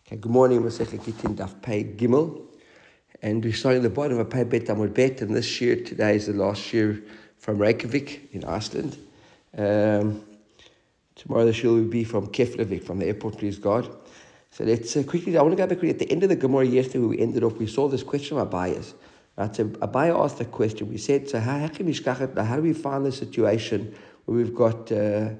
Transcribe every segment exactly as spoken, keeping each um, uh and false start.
Okay, good morning, Masechet Gittin Daf Pei Gimel, and we're starting at the bottom of Pei Bet Amud Bet, and this year, today is the last year from Reykjavik in Iceland. Um, tomorrow the shiur will be from Keflavik, from the airport, please God. So let's uh, quickly, I want to go back quickly. At the end of the Gemara yesterday, where we ended off, we saw this question of Abayas. Right, so Abaya asked the question, we said, so how, how, can we, how do we find the situation where we've got... Uh,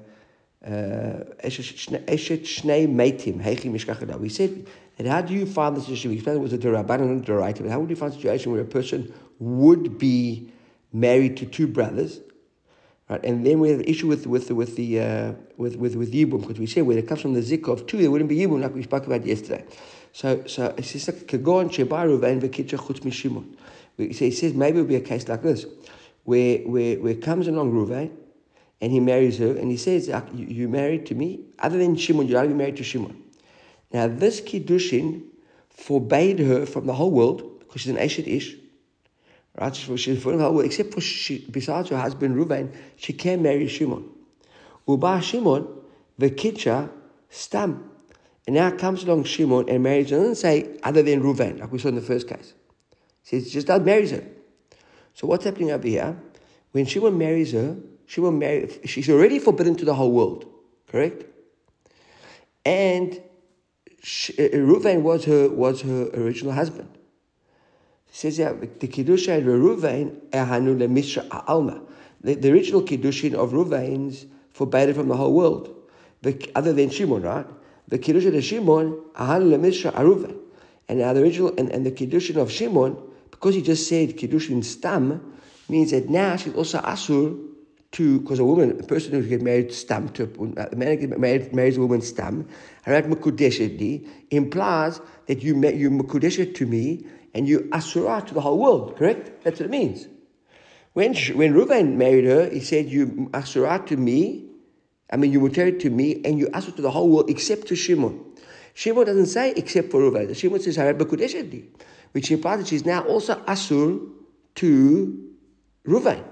Eshet Shnei Meitim, Heichi Mishkachada. We said that how do you find the situation? We explained it was a Durabanan and Doraita, but how would you find a situation where a person would be married to two brothers, right? And then we have an issue with with with the uh, with with with Yibum, because we said when it comes from the Zik of two, there wouldn't be Yibum like we spoke about yesterday. So so it says Kagon Sheba Ruvain v'Kitcha Chutz Mishimon. He says maybe it would be a case like this, where where where comes along Ruvain, and he marries her, and he says, you, you married to me, other than Shimon, you're not be married to Shimon. Now, this Kiddushin forbade her from the whole world, because she's an Eshet Ish, right? She's from the whole world, except for, she, besides her husband, Ruvain, she can marry Shimon. Uba Shimon, the Kitcha, Stam. And now comes along Shimon and marries her, and doesn't say, other than Ruvain, like we saw in the first case. He says, just does marries her. So what's happening over here? When Shimon marries her, She will marry. She's already forbidden to the whole world, correct? And she, uh, Reuven was her was her original husband. It says yeah, the kiddushin of Reuven ehanu lemisra alma. The original kiddushin of Reuven's forbade from the whole world, the, other than Shimon, right? The kiddushin of Shimon ehanu lemisra Reuven, and now the original and, and the kiddushin of Shimon, because he just said kiddushin stam, means that now she's also asur. To, because a woman, a person who gets married stam, to a man who gets married, marries a woman stam, harat mekudeshedi, implies that you you mekudeshet to me and you asura to the whole world. Correct? That's what it means. When when Reuven married her, he said you asura to me. I mean you mutar to me and you asur to the whole world except to Shimon. Shimon doesn't say except for Reuven. Shimon says harat mekudeshedi, which implies that she's now also asur to Reuven.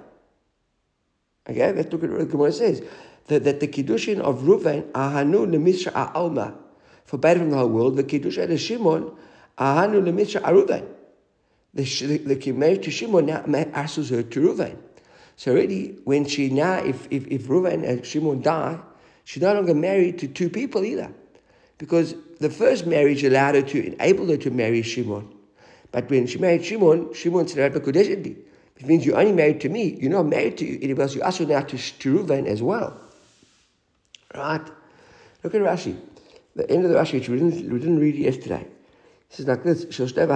Okay, let's look at what the Gemara says. That, that the Kiddushin of Reuven, ahanu lemisra alma, forbade from the whole world. The Kiddushin of Shimon, ahanu lemisra Reuven. The the marriage to Shimon now asks her to Reuven. So already, when she now, if if if Reuven and Shimon die, she's no longer married to two people either, because the first marriage allowed her to enable her to marry Shimon, but when she married Shimon, Shimon said "B'kudeshedi." It means you're only married to me. You're not married to anyone else. You're also now to, to Reuven as well. Right? Look at Rashi. The end of the Rashi, which we didn't, we didn't read yesterday. It says like this.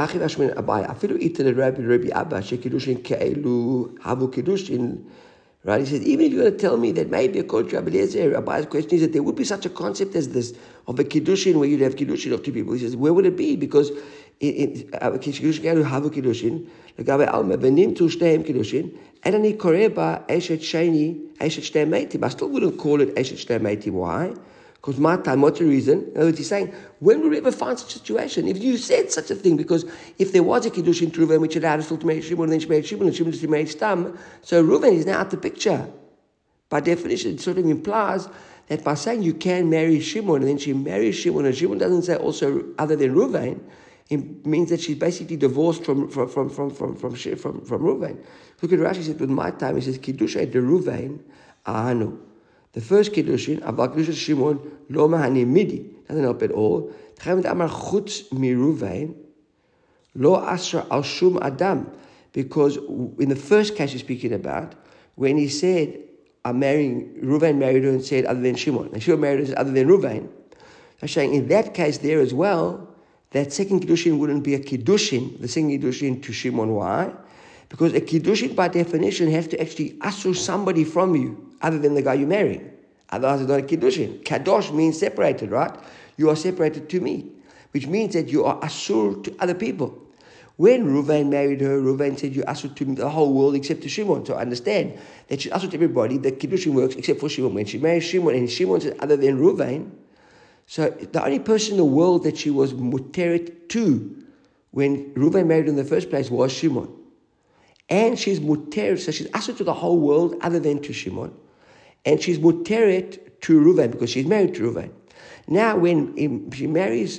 Right? He says, even if you're going to tell me that maybe according to Rabbi Eliezer, Rabbi's question is that there would be such a concept as this of a kiddushin where you'd have kiddushin of two people. He says, where would it be? Because kiddushin have a kiddushin, לגבי alma ונמצאו שניהם קידושין, אין אני קורא בה אשת שני, אשת שני מתים. I still wouldn't call it אשת שני מתים. Why? Because my time, what's the reason? In other words, he's saying, when will we ever find such a situation? If you said such a thing, because if there was a kiddushin to Reuven, which allowed us to marry Shimon, and then she married Shimon, and Shimon just married Stam, so Reuven is now out the picture. By definition, it sort of implies that by saying you can marry Shimon, and then she marries Shimon, and Shimon doesn't say also other than Reuven, it means that she's basically divorced from from from from from from from, from Reuven. Look at Rashi. He said, with my time, he says, Kiddushin de Reuven ahanu. The first Kiddushin, Abba Kiddushin Shimon, lo mahani midi, doesn't help at all. Chayav amar chutz mi Reuven, lo asra al shum adam, because in the first case he's speaking about, when he said, I'm marrying, Reuven married her and said, other than Shimon, and Shimon married her and said, other than Reuven, I'm saying in that case there as well, that second Kiddushin wouldn't be a Kiddushin, the second Kiddushin to Shimon. Why? Because a Kiddushin, by definition, has to actually assur somebody from you, other than the guy you're marrying. Otherwise, it's not a Kiddushin. Kadosh means separated, right? You are separated to me, which means that you are assur to other people. When Reuven married her, Reuven said, you assur to the whole world except to Shimon. So understand that she's assur to everybody, the Kiddushin works except for Shimon. When she married Shimon, and Shimon said, other than Reuven, so the only person in the world that she was muteret to when Reuven married her in the first place was Shimon. And she's muteret, so she's asur to the whole world other than to Shimon. And she's muteret to Reuven because she's married to Reuven. Now when she marries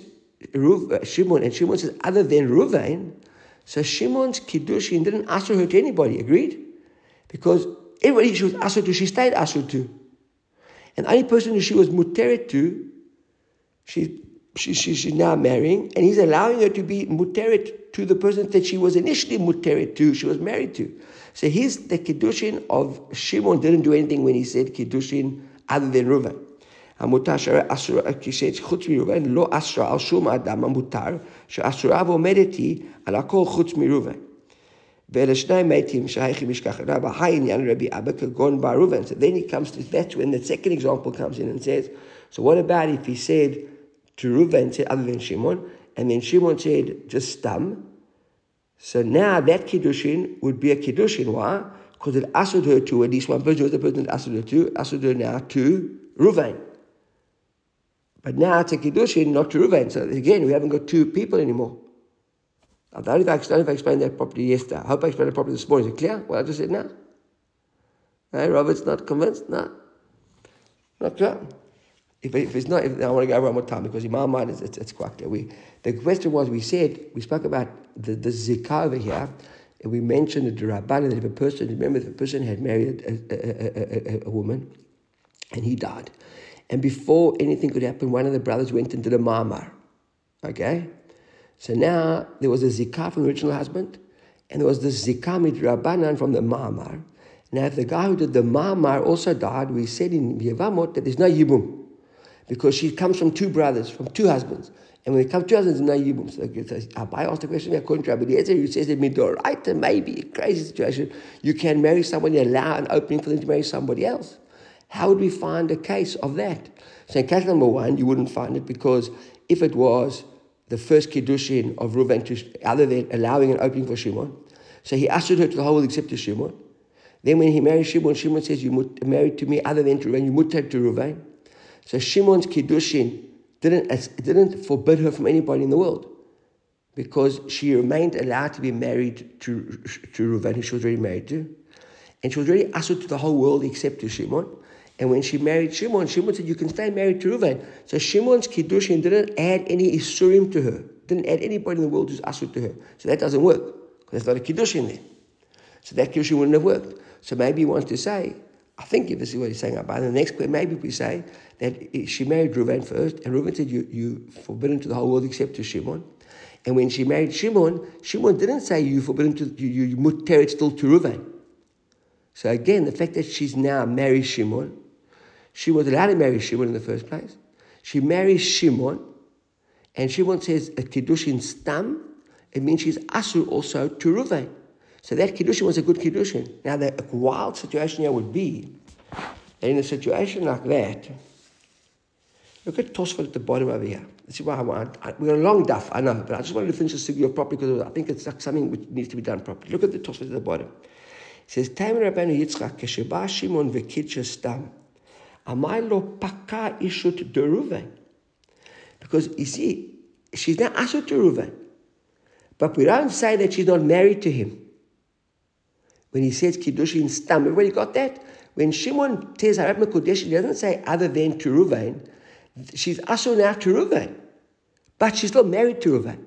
Ruv, Shimon, and Shimon says, other than Ruvain, so Shimon's Kiddushin didn't usher her to anybody, agreed? Because everybody she was usher to, she stayed usher to. And the only person who she was muteret to, she, she, she, she's now marrying, and he's allowing her to be muteret to the person that she was initially muteret to, she was married to. So here's the Kiddushin of Shimon didn't do anything when he said Kiddushin other than Ruvain. המותר חוץ מראובן לא אסרה על שום אדם המותר שאסורה ועומדת היא על הכל חוץ מראובן. ואלה שניים מתים שהייכי משכח רבא העניין רבי אבא כגון בר ראובן. So then he comes to, that's when the second example comes in and says, so what about if he said to Reuven, said other than Shimon, and then Shimon said just stam? So now that Kiddushin would be a Kiddushin. Why? Because it asked her to, at least one person was the person that asked her to, asked her now to Reuven. But now it's a Kiddushin, not to Reuven. So again, we haven't got two people anymore. I don't know if I, if I explained that properly yesterday. I hope I explained it properly this morning. Is it clear what I just said now? Hey, Robert's not convinced? No. Not clear. If, if it's not, if, I want to go over one more time because in my mind it's, it's, it's quite clear. We, the question was, we said, we spoke about the, the zikah over here, and we mentioned the Rabbanan that if a person, remember if a person had married a, a, a, a, a woman and he died, and before anything could happen, one of the brothers went into the Ma'amar. Okay? So now there was a zikah from the original husband, and there was the zikah midrabanan from the Ma'amar. Now if the guy who did the Ma'amar also died, we said in Yevamot that there's no yibum, because she comes from two brothers, from two husbands. And when it comes to two husbands, there's no yibum. So Abai asked the question, according to Rabbi Eliezer, who says that midoraita, maybe, a crazy situation, you can marry someone, you allow an opening for them to marry somebody else. How would we find a case of that? So in case number one, you wouldn't find it, because if it was the first Kiddushin of Reuven, to, other than allowing an opening for Shimon, so he ushered her to the whole world except to Shimon. Then when he married Shimon, Shimon says, you married to me other than to Reuven, you mutter to Reuven. So Shimon's Kiddushin didn't, didn't forbid her from anybody in the world, because she remained allowed to be married to, to Reuven, who she was already married to. And she was already ushered to the whole world except to Shimon. And when she married Shimon, Shimon said, you can stay married to Reuven. So Shimon's Kiddushin didn't add any Isurim to her. Didn't add anybody in the world who's ushered to her. So that doesn't work, because there's not a Kiddushin there. So that Kiddushin wouldn't have worked. So maybe he wants to say, I think if this is what he's saying about the next question, maybe we say that she married Reuven first, and Reuven said, you, you forbidden to the whole world except to Shimon. And when she married Shimon, Shimon didn't say you forbidden to, you, you mutter still to Reuven. So again, the fact that she's now married Shimon, she was allowed to marry Shimon in the first place. She marries Shimon, and Shimon says a Kiddushin stam, it means she's asur also to Reuven. So that Kiddushin was a good Kiddushin. Now the wild situation here would be that in a situation like that, look at Tosfot at the bottom over here. This is why I want, I, we're a long daf, I know, but I just wanted to finish this video properly because I think it's like something which needs to be done properly. Look at the Tosfot at the bottom. It says, Taimir Rabbeinu Yitzchak, Kesheba Shimon v'kidcha stam. Amai lo paka ishut de Reuven. Because, you see, she's not ashut to Reuven. But we don't say that she's not married to him. When he says Kiddushin stam, everybody got that? When Shimon says Harab Mekodesh, he doesn't say other than to Reuven. She's ashut now to Reuven. But she's still married to Reuven.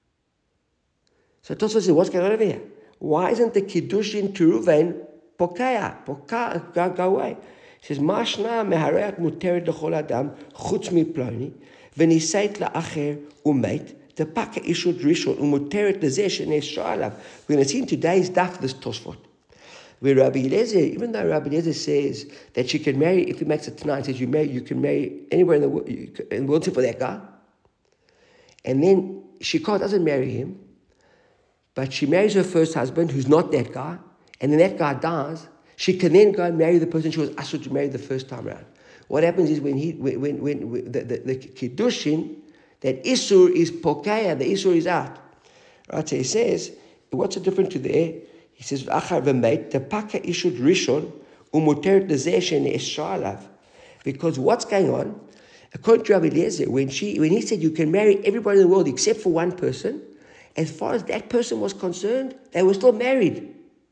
So Tosfos says, what's going on over here? Why isn't the Kiddushin to Reuven pokaya? Pokaya, go, go away. He says, Mashna mehareat muteret lechol adam chutz miploni v'nisait la'acher umeit tepaka ishut rishon umuteret lezeh shenes sha'alav. We're going to see in today's daf this Tosfot, where Rabbi Eliezer, even though Rabbi Eliezer says that she can marry, if he makes it tonight, says you marry, you can marry anywhere in the world, in the world except for that guy, and then she can't, doesn't marry him, but she marries her first husband, who's not that guy, and then that guy dies. She can then go and marry the person she was asked to marry the first time around. What happens is when he, when, when, when the, the, the Kiddushin, that Isur is Pokaya, the Isur is out. Right, so he says, what's the difference to there? He says, Achar v'meit, the Paka Ishut Rishon, umuteret lezeh shenes sha'alav. Because what's going on, according to Rabbi Eliezer, when, she, when he said you can marry everybody in the world except for one person, as far as that person was concerned, they were still married.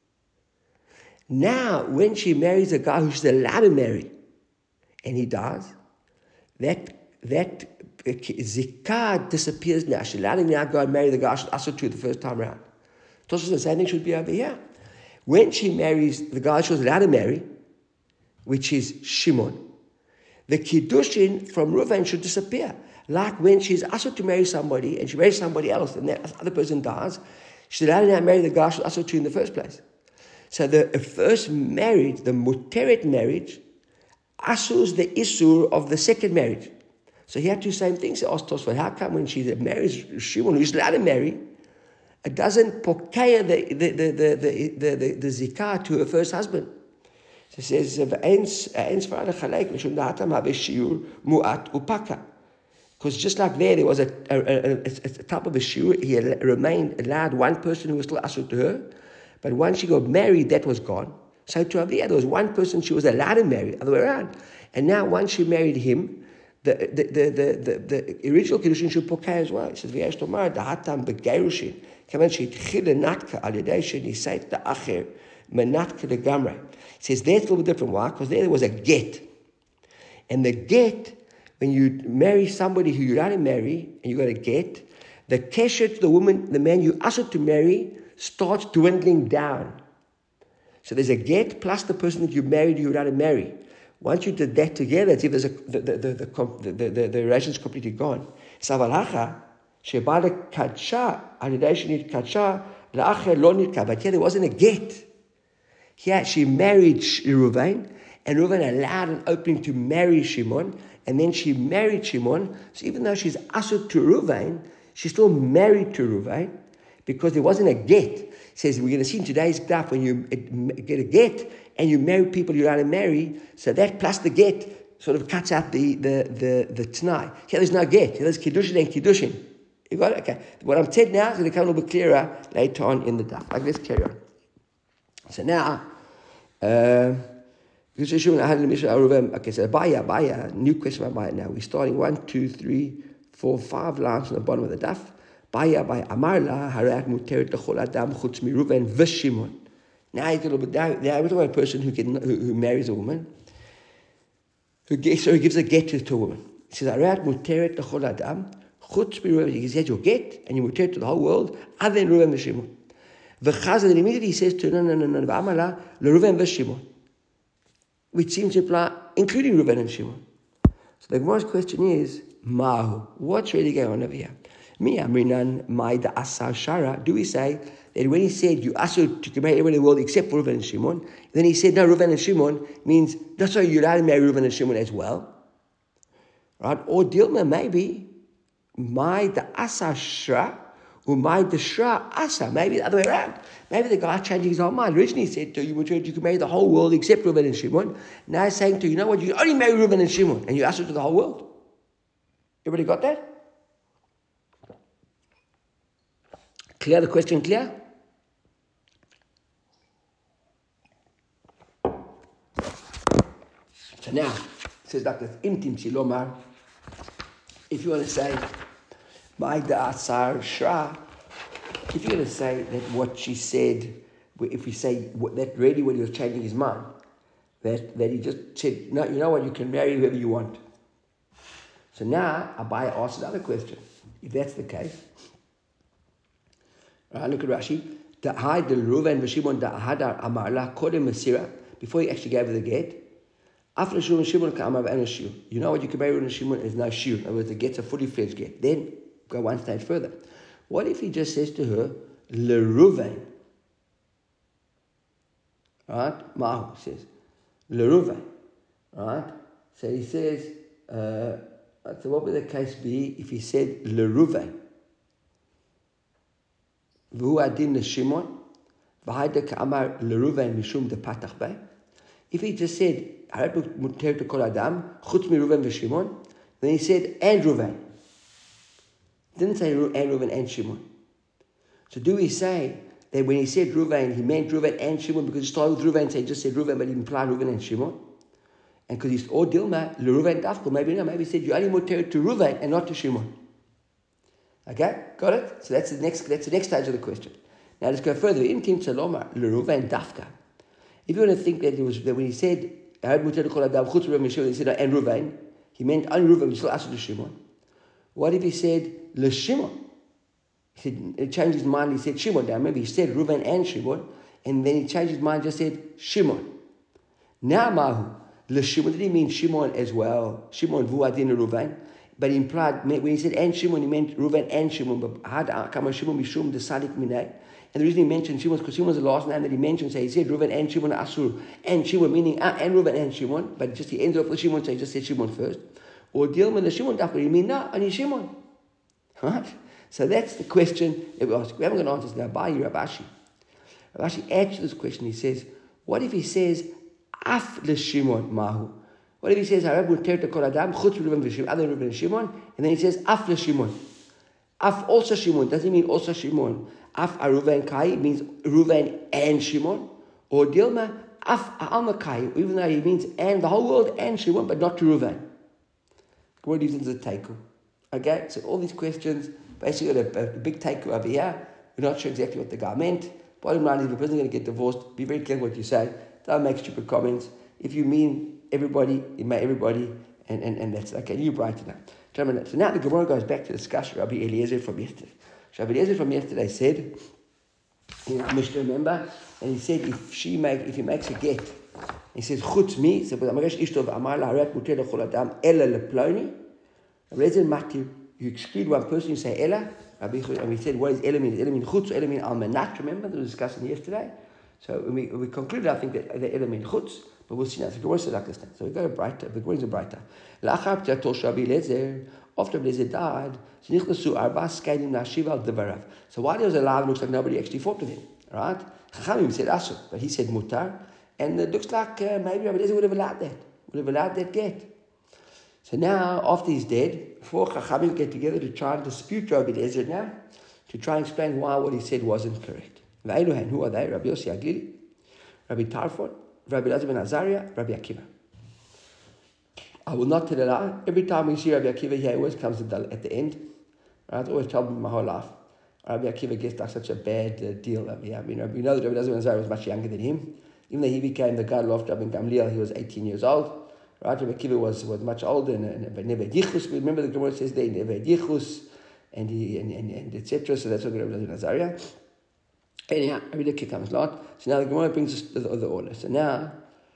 Now, when she marries a guy who's allowed to marry, and he dies, that that Zikah disappears now. She's allowed him now go and marry the guy she asked to the first time around. Tosha says the same thing should be over here. When she marries the guy she was allowed to marry, which is Shimon, the Kiddushin from Reuven should disappear. Like when she's asked to marry somebody and she marries somebody else and that other person dies, she's allowed to now marry the guy she was asked to in the first place. So the first marriage, the Muteret marriage, assurs the Isur of the second marriage. So he had two same things. He asked Tosfot, how come when she marries Shimon, who's allowed to marry, it doesn't pokeya the the the the the the, the, the zikah to her first husband? So it says, because just like there, there was a, a, a, a, a type of a shiur, he remained allowed one person who was still asur to her, but once she got married, that was gone. So to Aviyah, there was one person she was allowed to marry, other way around. And now once she married him, the the the the, the, the original Kiddushin should pokeh as well. It says, V'yesh tomar dahatam begerushin, kavan sheitchila natka al yedei shenisait da'acher menatka legamrei. It says that's a little bit different. Why? Because there, there was a get. And the get, when you marry somebody who you're not to marry, and you got a get, the kesher to the woman, the man you asked to marry, starts dwindling down. So there's a get plus the person that you married you're not to marry. Once you did that together, it's if there's a, the, the, the, the, the, the, the relation's completely gone. Savalacha, shebala kadsha, alidei shenit kadsha, la'acher lo nitka. But here there wasn't a get. Here she married Reuven, and Reuven allowed an opening to marry Shimon, and then she married Shimon. So even though she's asur to Reuven, she's still married to Reuven, because there wasn't a get. It says, we're going to see in today's graph, when you get a get, and you marry people you're not to marry, so that plus the get sort of cuts out the the the, the t'nai. Here there's no get. Here there's kiddushin and kiddushin. You got it? Okay. What I'm telling now is going to come a little bit clearer later on in the daf. Like, let's carry on. So now, uh, okay, so Abaya, Abaya, new question about Abaya now. We're starting one, two, three, four, five lines on the bottom of the daf. Baya, Baya, Amarla, Harat Muteret Lechol Adam Chutz Miruven V'Shimon. Now he's a little bit down. Now we're talking about a person who, can, who, who marries a woman, who gets, so he gives a get to, to a woman. He says, Harat Muteret Lechol Adam Chutz Miruven. He says, your get, and you muteret to the whole world, other than Ruven V'Shimon. V'chaz, and immediately he says to no, no, no, no, V'amala, L'Ruven V'Shimon, which seems to imply including Ruven and Shimon. So the Gemara's question is, Mahu, what's really going on over here? Mi amrinan ma'ida asar shara. Do we say that when he said you asur to marry everyone in the world except for Reuven and Shimon, then he said no, Reuven and Shimon means that's why you're allowed to marry Reuven and Shimon as well, right? Or Dilma maybe ma'ida asar shara. Umay the shra asa, maybe the other way around. Maybe the guy changing his whole mind. Originally he said to you, you can marry the whole world except Reuven and Shimon. Now he's saying to you, you know what, you only marry Reuven and Shimon, and you ask it to the whole world. Everybody got that? Clear the question, clear? So now, it says like this, Intim Silomar, if you want to say, by the Asar Shra, if you're going to say that what she said, if we say that really when he was changing his mind, that, that he just said, no, you know what, you can marry whoever you want. So now, Abaya asks another question. If that's the case, right, look at Rashi. The high the Reuven v'Shimon the Hadar Amarla Kodem Masira, before he actually gave her the get. After Shimon Shimon Ka'amar and a shiur. You know what, you can marry Reuven and Shimon, there's no shiur. In other words, the get's a fully fledged get. Then go one stage further. What if he just says to her, Le Reuven? Right? Mahu says, Le Reuven. Right? So he says, uh, so what would the case be if he said Le Reuven? V'hu adin l'Shimon, v'hayda ka'amar Le Reuven mishum de patach bay. If he just said, Harat muteret lekol adam, chutz mi Reuven v'Shimon, then he said, and Reuven. Didn't say and Reuven and Shimon. So do we say that when he said Reuven, he meant Reuven and Shimon because he started with Reuven and he just said Reuven, but he implied Reuven and Shimon? And because he's all Dilma, Le Reuven Dafko, maybe no, maybe he said you only muteret to Reuven and not to Shimon. Okay, got it? So that's the next that's the next stage of the question. Now let's go further. In Tim Saloma, Le Reuven Dafka. If you want to think that it was that when he said he said and Reuven, he meant only Reuven, he still asked to Shimon. What if he said L'Shimon? He said, he changed his mind, he said Shimon. Now remember, he said Reuven and Shimon, and then he changed his mind, just said Shimon. Now Mahu, L'Shimon, did he mean Shimon as well? Shimon Vuadin Reuven? But he implied, when he said and Shimon, he meant Reuven and Shimon. But had come Shimon Mishum the Sadik Minay. And the reason he mentioned Shimon is because Shimon was the last name that he mentioned. So he said Reuven and Shimon Asur. And Shimon, meaning uh, and Reuven and Shimon. But just he ended off with Shimon, so he just said Shimon first. Or Dilman the Shimon, but he mean no, only Shimon. Right? So that's the question that we ask. We haven't got answers now. By Rav Ashi. Rav Ashi answers this question. He says, what if he says, Af L'Shimon Mahu? What if he says, Harab Muter Kol Adam, Chutz Reuven V'Shimon, other Reuven and Shimon, and then he says, Af L'Shimon. Af also Shimon. Doesn't mean also Shimon. Af Reuven Kai means Reuven and Shimon. Or Dilma, Af Alma Kai, even though he means and the whole world and Shimon, but not to Reuven. What is the takeover? Okay, so all these questions, basically got a, a big takeover over here. We're not sure exactly what the guy meant. Bottom line is, if a person's going to get divorced, be very careful what you say. Don't make stupid comments. If you mean everybody, you mean everybody, and, and, and that's okay. You brighten up. So now the Gemara goes back to discuss Rabbi Eliezer from yesterday. So Rabbi Eliezer from yesterday said, you know, Mishnah, remember, and he said if she make, if he makes a get, he says chutz mi, he said, but Amarash Ishtov Amar Laharat Muter L'Chol Adam Ela Leploni. Rabbi Eliezer Mati, you exclude one person, you say Ela. Rabbi, and we said, what is Ela mean? Ela mean chutz, Ela mean almanat. Remember, we were discussing yesterday. So we we concluded, I think, that the Ela mean chutz. But we'll see now. So the Gemara says like this now. So we go brighter. The Gemara is brighter. After Rabbi Eliezer died, so while he was alive, it looks like nobody actually fought with him. Right? Chachamim said asur, but he said mutar, and it looks like uh, maybe Rabbi Eliezer would have allowed that. Would have allowed that get. So now, after he's dead, four Chachamim get together to try and dispute Rabbi Eliezer now, to try and explain why what he said wasn't correct. Who are they? Rabbi Yossi Aglili, Rabbi Tarfon, Rabbi Elazar ben Azariah, Rabbi Akiva. I will not tell a lie. Every time we see Rabbi Akiva here, he always comes at the, at the end. Right? I always tell me my whole life. Rabbi Akiva gets like such a bad uh, deal over here. I mean, we know that Rabbi Elazar ben Azariah was much younger than him. Even though he became the God of Rabbi Gamliel, he was eighteen years old. Right? Rabbi Akiva was, was much older, and, and, and Neve Yichus, remember the Gemara says there, Neve Yichus, and he and, and, and et cetera. So that's what Rabbi Elazar ben Azariah. Anyhow, Rabbi Akiva comes a lot. So now the Gemara brings us to the, the order. So now,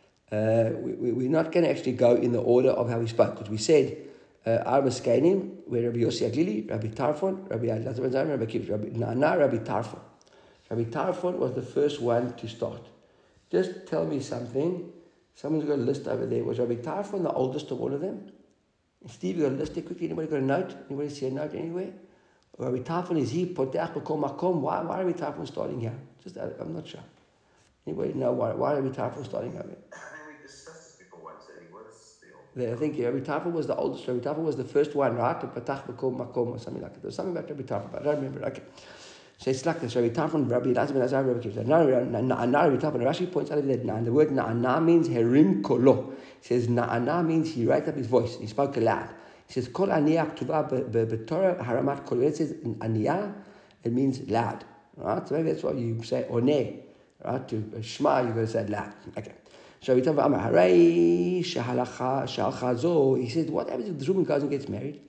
uh, we, we, we're not going to actually go in the order of how we spoke, because we said, Arba Skainim, where Rabbi Yossi Aglili, Rabbi Tarfon, Rabbi Elazar ben Azariah, Rabbi Akiva, Rabbi Na'ana, Rabbi Tarfon. Rabbi Tarfon was the first one to start. Just tell me something. Someone's got a list over there. Was Rabbi Tarfon the oldest of all of them? And Steve, you got a list there quickly? Anybody got a note? Anybody see a note anywhere? Rabbi Tarfon is he, Potech B'Kol Makom. Why, why Rabbi Tarfon starting here? Just, I, I'm not sure. Anybody know why, why Rabbi Tarfon starting over here? I mean, we discussed this before once, that he was the oldest. I think Rabbi Tarfon was the oldest. Rabbi Tarfon was the first one, right? To Potech B'Kol Makom or something like that. There was something about Rabbi Tarfon, but I don't remember. Okay. So it's like this. Rabbi Tarfon, Rabbi Elazar ben Azariah, Rabbi Akiva. Na'ana, Rabbi Tarfon. Rashi points out that the word Na'ana means herim kolo. He says Na'ana means he raised up his voice. He spoke aloud. He says Kol aniyah k'tuva b'Torah haramat kol. It says aniyah, it means loud. Right? So maybe that's why you say oneh. Right? To shema, you're going to say loud. Okay. So Rabbi Tarfon Amar Haray shehalacha shalcha zo. He says, what happens if the woman goes and gets married?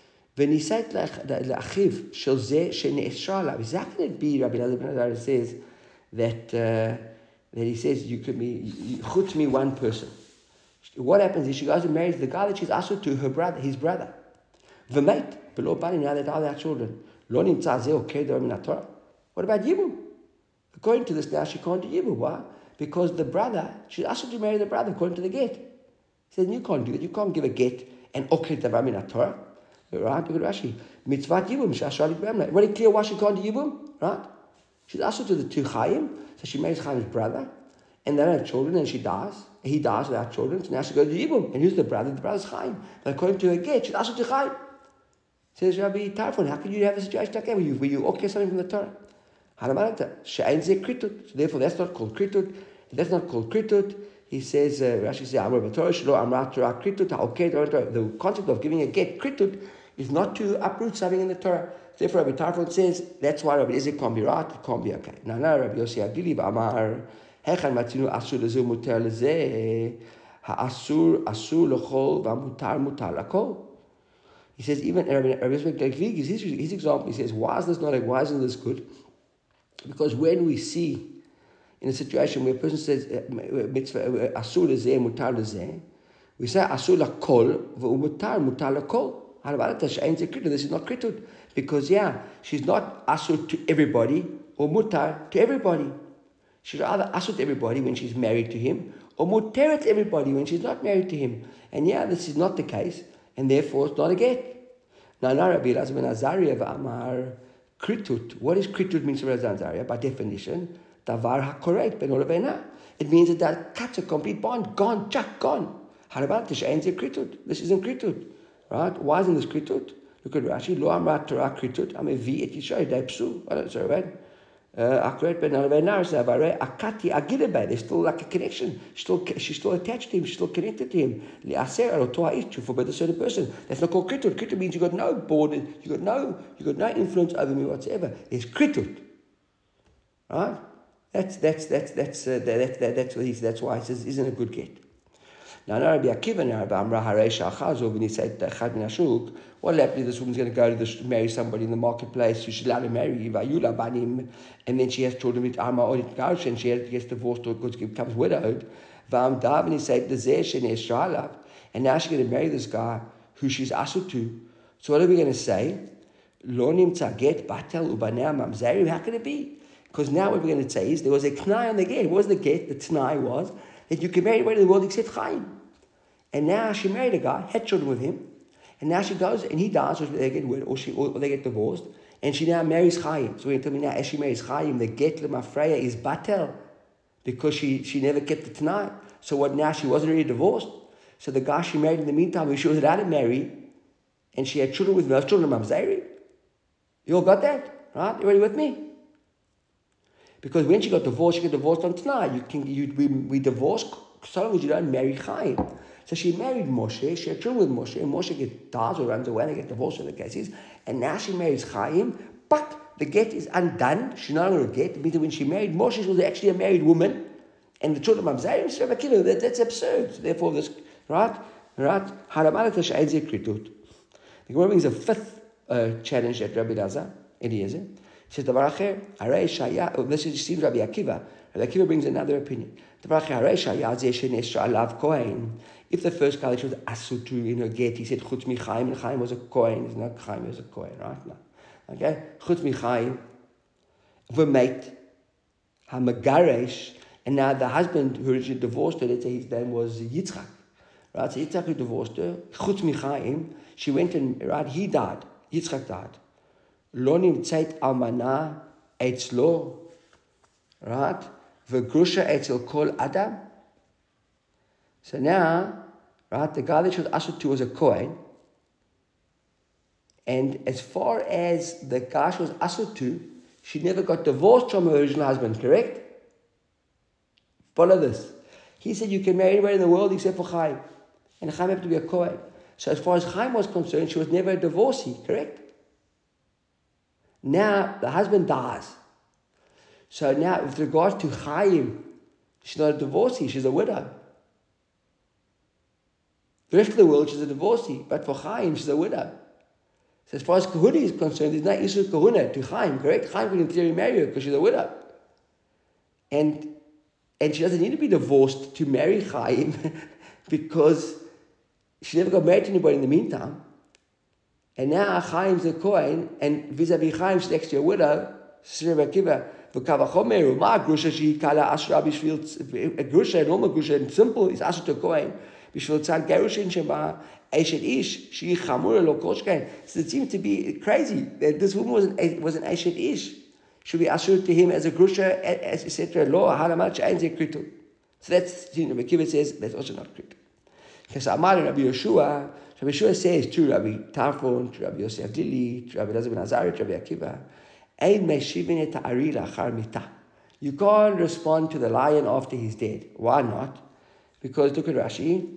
וניסית לאחיו של זה שנאסר עליו. Is that going to be, Rabbi Elazar ben Azariah says, that, uh, that he says, you could be, chutz me one person. What happens is she goes and marries the guy that she's asked to, her brother, his brother. V'meit, below bani, now they die their children. Lo nimtza zeh okei d'or min haTorah. What about Yibum? According to this now, she can't do Yibum. Why? Because the brother, she's asked to marry the brother according to the get. He says, you can't do that. You can't give a get and okei d'or min haTorah. Right? Look at Rashi. Mitzvat Yibum. Shashalik B'Amna. Very clear why she can't do Yibum. Right? She's asked to the two Chaim. So she marries Chaim's brother. And they don't have children and she dies. He dies without children. So now she goes to Yibum. And who's the brother? The brother's Chaim. But according to her get, she's asked to Chaim. Says Rabbi Tarfon, how can you have a situation like that where you, where you okay something from the Torah? Halamarata. She'ain zeh kritut. So therefore that's not called kritut. If that's not called kritut, he says, uh, Rashi says, Amar b'Torah shelo amra Torah kritut ha'okei. The concept of giving a get, kritut, is not to uproot something in the Torah. Therefore, Rabbi Tarfon says, that's why Rabbi Eliezer can't be right, it can't be okay. Now, now, Rabbi Yossi Aglili b'Amar, Hechan matzinu asur lezu mutar lezeh, ha'asur asur l'chol v'mutar mutar l'kol. He says, even his, his example, he says, why is this not like, why isn't this good? Because when we see in a situation where a person says, mitzvah, asur lezeh, mutar lezeh, we say, asur lakol, v'umutar, mutar lakol. This is not kritut. Because, yeah, she's not asur to everybody, or mutar to everybody. She's either asur to everybody when she's married to him, or muteret to everybody when she's not married to him. And yeah, this is not the case, and therefore it's not a get. Now, Rabbi Elazar ben Azariah v'amar kritut. What is kritut means Rabbi Azariah? By definition, davar hakoret ben olavena. It means that that cuts a complete bond, gone, chuck, gone. Harabat tishayin ze kritut. This isn't kritut, right? Why isn't this kritut? Look at Rashi. Lo amrat Torah kritut. I'm a v et yishay daipsu. I don't sorry, right? Akoret ben olavena zavare akati agilebe. There's still like a connection. She's still she's still attached to him. She's still connected to him. Liaser or toa to forbid a certain person. That's not called kritut. Kritut means you got no border. You got no you got no influence over me whatsoever. There's kritut, right? That's that's that's that's uh, that, that, that's what he's, that's why he says isn't a good get. Now, Rabbi Akiva, Rabbi Amra Haresh Achazo, when he said Chad min Ashuk, what happened if this woman's going to go to the, marry somebody in the marketplace? You should let her marry Vayula Banim, and then she has children with Arma or Gaush, and she has, gets divorced or becomes widowed. Vam Dav, and he said the Zesh and Eshralab, and now she's going to marry this guy who she's asked to. So, what are we going to say? Lonim Tzaget Batel Ubanea Mamzeri. How can it be? Because now what we're going to say is there was a t'nai on the get. What was the get? The t'nai was that you can marry anybody in the world except Chaim. And now she married a guy, had children with him, and now she goes and he dies, or they get wed, or she or they get divorced, and she now marries Chaim. So when you tell me now, as she marries Chaim, the get lemafreya is batel, because she, she never kept the t'nai. So what now? She wasn't already divorced. So the guy she married in the meantime, who she was allowed to marry, and she had children with no children, mamzeri. You all got that, right? You ready with me? Because when she got divorced, she got divorced on T'nai. You can, you, we, we divorce so long as you don't marry Chaim. So she married Moshe, she had children with Moshe, and Moshe gets dies or runs away, they get divorced in the cases, and now she marries Chaim, but the get is undone, she's no longer a get. It means that when she married Moshe, she was actually a married woman, and the children of Mamzayim, that, that's absurd. So therefore, this, right? Right? Haramat Sha'id Kritut. The Gemara brings a fifth uh, challenge at Rabbi Elazar, Eliezer. He says, Davar Acher, Harei Shaya, oh, this is Rabbi Akiva. Rabbi Akiva brings another opinion. Davar Acher, Harei Shaya, Zeh Shenesh Alav Kohen. If the first guy that she was asked to, you know, get, he said, Chutz mi Chaim, and Chaim was a Kohen. It's not Chaim, was a Kohen, right? No. Okay? Chutz mi Chaim, V'meit, HaMagaresh, and now the husband who originally divorced her, let's say his name was Yitzchak. Right? So Yitzchak who divorced her, Chutz mi Chaim, she went and, right, he died. Yitzchak died. Lo nimtzeit almana etzlo, right? V'grusha etzel kol adam. So now, right, the guy that she was asked to was a Kohen. And as far as the guy she was asked to, she never got divorced from her original husband, correct? Follow this. He said you can marry anybody in the world except for Chaim. And Chaim had to be a Kohen. So as far as Chaim was concerned, she was never a divorcee, correct? Now, the husband dies. So now, with regards to Chaim, she's not a divorcee, she's a widow. The rest of the world, she's a divorcee. But for Chaim, she's a widow. So as far as Kahuna is concerned, there's no issue of Kahuna to Chaim, correct? Chaim can in theory marry her because she's a widow. And, and she doesn't need to be divorced to marry Chaim because she never got married to anybody in the meantime. And now Chaim's a Kohen, and vis-a-vis Chaim, she's actually a widow. Rabbi Akiva, v'kavachomeru, ma grusha she kala asra b'shvil, a grusha, a normal grusha, and simple, is asra to Kohen, b'shvil tzad gerushin sheba, eshet ish, she chamura lo koshkein. So it seems to be crazy that this woman was an, was an eshet ish. Should be asra to him as a grusha, as et cetera. Lo, haramat she'ain ze kritu. So that's, you know, Rabbi Akiva says, that's also not kritu. Because Amar Rabbi Yeshua, Rabbi Yeshua says to Rabbi Tarfon, to Rabbi Yosef Dili, to Rabbi Elazar ben Azariah, to Rabbi Akiva, Ein meshivin et ha'ari lachar mita. You can't respond to the lion after he's dead. Why not? Because look at Rashi.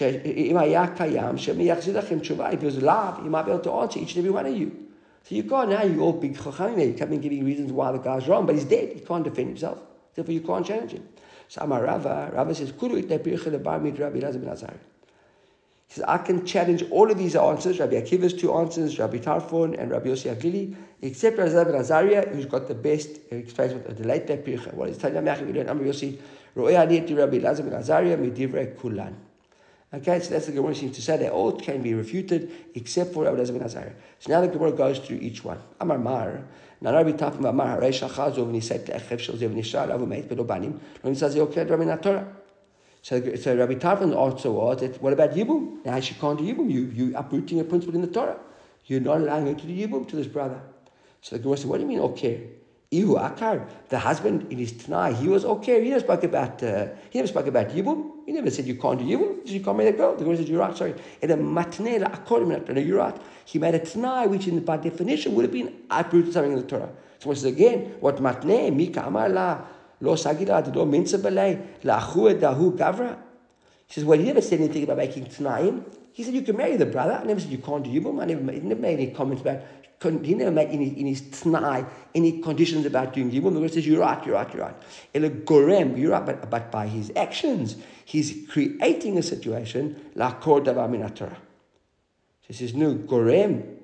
If he was alive, he might be able to answer each and every one of you. So you can't now, you all big chachamim there, you come in giving reasons why the guy's wrong, but he's dead. He can't defend himself. Therefore, you can't challenge him. So Amar Rava, Rava says, Kuru it bar mid Rabbi Elazar ben Azariah. He says, I can challenge all of these answers, Rabbi Akiva's two answers, Rabbi Tarfon and Rabbi Yossi Aglili, except Rabbi ben Azariah, who's got the best, he explains what the late Pircha. What is Tanya Mechi, we learn, Amr Yossi, Ro'eh Aniyati Rabbi Elazar ben Azariah, Midivrei Kulan. Okay, so that's the Gemara seems to say they all can be refuted except for Rabbi Elazar ben Azariah. So now the Gemara goes through each one. Amar Mar, now Rabbi Tarfon Amar, Harei Shachazov, and he said to Echev Shel Zev Nishal, Avu Meit Belo Banim, and he says, okay, Rabbi Natorah. So, so Rabbi Tarfon's answer was that, what about Yibum? Now she can't do Yibum. You, you're uprooting a principle in the Torah. You're not allowing her to do Yibum to this brother. So the Gemara said, what do you mean, okay? Ihu Akar, the husband in his Tanai, he was okay. He never spoke about, uh, he never spoke about Yibum. He never said you can't do Yibum. He said you can't marry that girl. The Gemara said, you're right, sorry. And a matneh la'akorim, you're right. He made a Tanai, which in, by definition would have been uprooted something in the Torah. So he says again, what matneh, mika amar la, Lo sagila do minza belay la'achua dahu gavra. He says, well, he never said anything about making t'naim. He said you can marry the brother. I never said you can't do yibum. I never, he never made any comments about. He never made any in his t'nai any conditions about doing yibum. The Gemara says you're right, you're right, you're right. El gorem, you're right, but, but by his actions, he's creating a situation la'kor davar min haTorah. He says no gorem,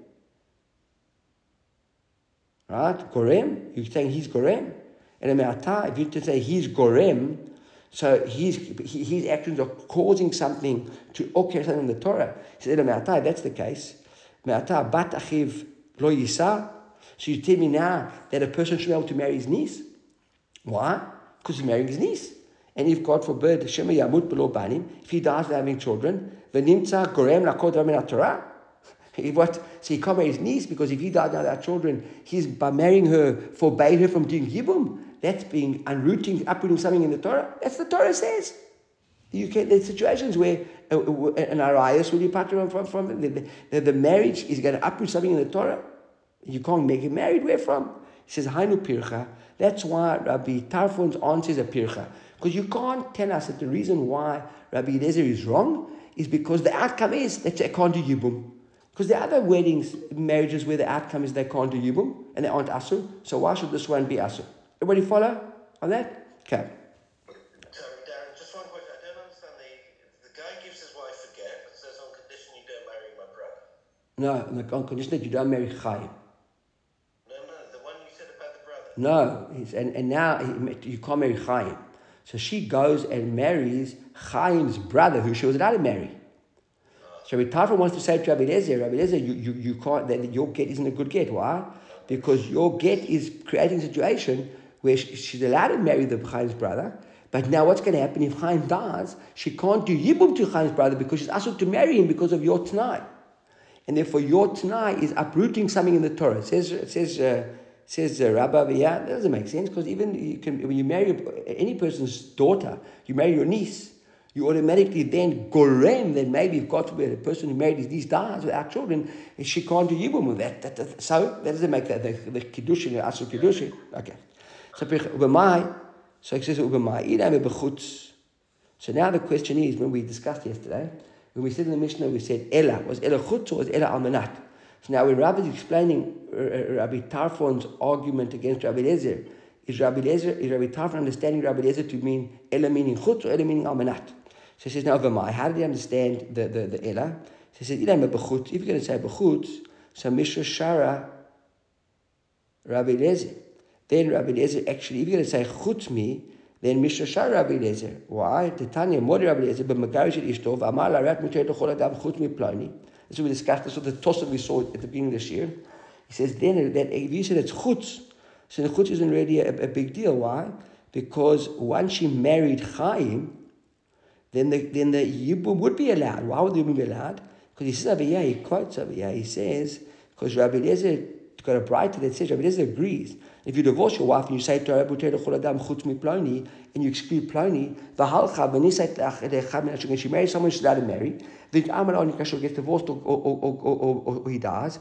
right? Gorem, you're saying he's gorem. And if you to say he's gorem, so his his actions are causing something to occur something in the Torah. He said, if that's the case, bat achiv lo yisa. So you tell me now that a person should be able to marry his niece? Why? Because he's marrying his niece. And if God forbid, Shema yamut below banim, if he dies without having children, v'nimtza gorem lakod ramin Torah. What? So he can't marry his niece because if he died without children, he's by marrying her forbade her from doing yibum. That's being unrooting, uprooting something in the Torah. That's the Torah says. You can. There's situations where uh, an arayas will be partner from from the, the, the marriage is going to uproot something in the Torah. You can't make it married. Where from? He says Hainu Pircha. That's why Rabbi Tarfon's answer is a Pircha, because you can't tell us that the reason why Rabbi Eliezer is wrong is because the outcome is that they can't do yibum. Because there are other weddings, marriages where the outcome is they can't do yibum and they aren't asur. So why should this one be asur? Everybody follow on that? Okay. Darren, Darren, just one question. I don't understand. The, the guy gives his wife a get, but says on condition you don't marry my brother. No, on condition that you don't marry Chaim. No, no, the one you said about the brother. No, he's, and, and now he, you can't marry Chaim. So she goes and marries Chaim's brother, who she was allowed to marry. So Rabbi Tarfon wants to say to Rabbi Eliezer, Rabbi Eliezer, you, you, you can't, that your get isn't a good get. Why? Because your get is creating a situation where she, she's allowed to marry the Chaim's brother, but now what's going to happen if Chaim dies? She can't do yibum to Chaim's brother because she's asked to marry him because of your t'nai. And therefore your t'nai is uprooting something in the Torah. It says, it says, uh, says uh, Rabbi, yeah, that doesn't make sense, because even you can, when you marry any person's daughter, you marry your niece, you automatically then gorem, then maybe if God forbid a person who married his niece dies without children, she can't do yibum with that. That, that. So that doesn't make that the, the kiddushin, the asur kiddushin. Okay. So ubemai, so it says ubemai, idam bechutz. So now the question is, when we discussed yesterday, when we said in the Mishnah, we said ella, was ella chutz or was ella almanat? So now when Rabbi is explaining uh, Rabbi Tarfon's argument against Rabbi Eliezer, is Rabbi Eliezer, is Rabbi Tarfon understanding Rabbi Eliezer to mean ella meaning chutz or ella meaning almanat? So he says, now, V'mai, how do you understand the, the, the Ella? So he says, if you're going to say Bechutz, so Mishra Shara, Rabbi Eliezer. Then Rabbi Eliezer, actually, if you're going to say Chutzmi, then Mishra Shara Rabbi Eliezer. Why? The Tanya, Modi Rabbi Eliezer, but Megarish el Ishtov, Amar Larat Muter L'chol Adam Chutzmi Ploni. That's what we discussed, that's what the Tosaf we saw at the beginning of this year. He says, then, that if you said it's Chutz, so the Chutz isn't really a, a big deal. Why? Because once she married Chaim, then the then the yibum would be allowed. Why would the yibum be allowed? Because he says over here, he quotes over here, he says, because Rabbi Eliezer got a bright that says, Rabbi Eliezer agrees. If you divorce your wife and you say to her, and you exclude Ploni, when she marries someone she's allowed to marry, then she gets divorced or, or, or, or, or, or he dies,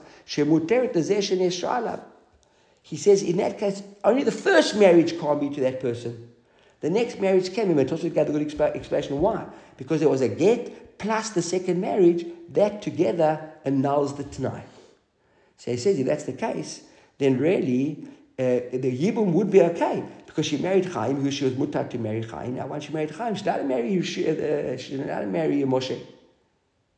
he says, in that case, only the first marriage can't be to that person. The next marriage came in, and Tosfos got a good exp- explanation why. Because there was a get plus the second marriage, that together annuls the t'nai. So he says if that's the case, then really uh, the yibum would be okay, because she married Chaim, who she was mutar to marry Chaim. Now once she married Chaim, she allowed to marry, she, uh, she allowed to marry Moshe.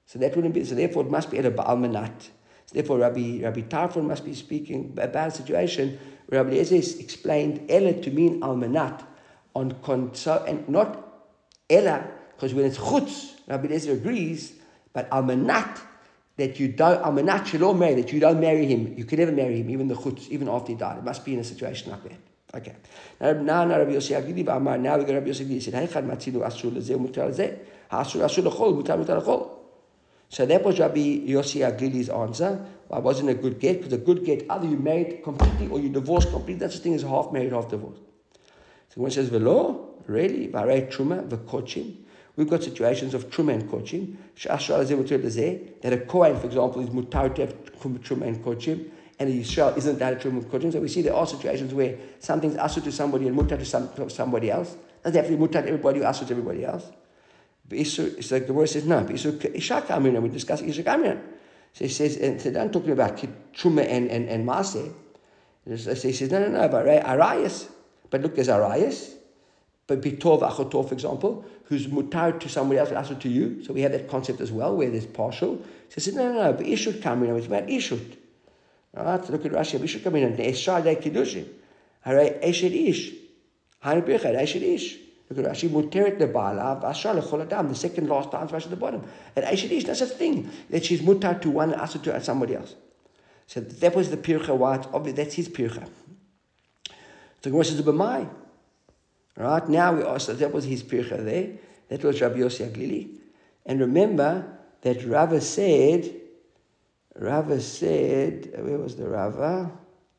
So that wouldn't be, so therefore it must be at a Ba'al Manat. So therefore Rabbi, Rabbi Tarfon must be speaking about a situation where Rabbi Eliezer explained Ella to mean Almanat on conso, and not Ella, because when it's Chutz, Rabbi Eliezer agrees, but Almanat, that you don't, Almanat Shalom marry, that you don't marry him, you can never marry him, even the Chutz, even after he died. It must be in a situation like that. Okay. Now, now, now Rabbi Yossi Aglili, now we got Rabbi Yossi Aglili, he said, Heichad Matzilu Asur Lezeh Mutar Lezeh, Asur Asur Lechol, Mutar Mutar Lechol. So that was Rabbi Yossi Aglili's answer. Well, it wasn't a good get, because a good get, either you married completely or you divorced completely. That's the thing, is half married, half divorced. So when it says Velo, really, Varei Truma, V'kochim, we've got situations of Truma and Kochim. That a Kohen, for example, is mutar to have Truma and Kochim, and a Yisrael isn't that a Truma and Kochim. So we see there are situations where something's asur to somebody and mutar to, some, to somebody else. Doesn't have to be mutar to everybody or asur to everybody else. So the Gemara says, no, we discuss Isha Kamran. So he says, and so I'm talking about Truma and, and, and Maaseh. So he says, no, no, no, but Arias. But look, there's Arias. But Bitov, Achotov, for example, who's mutar to somebody else, also to you. So we have that concept as well, where there's partial. So he says, no, no, no, but Ishut Kamran, it's about Ishut. Right? So look at Rashi, Ishut Kamran, Eshar de Kiddushin. Haray Eshet Ish. Hainu Birchad, Eshet Ish. Look at Rashi, Muteret leba'ala, v'ashar lechol adam. The second last time, Rashi at the bottom. And Eshet Ish, that's a thing, that she's mutar to one, also to somebody else. So that was the Pircha, what? Obviously, that's his Pircha. So Gemara says, B'mai. Right, now we ask, that was his Pircha there. That was Rabbi Yossi Aglili. And remember that Rava said, Rava said, where was the Rava?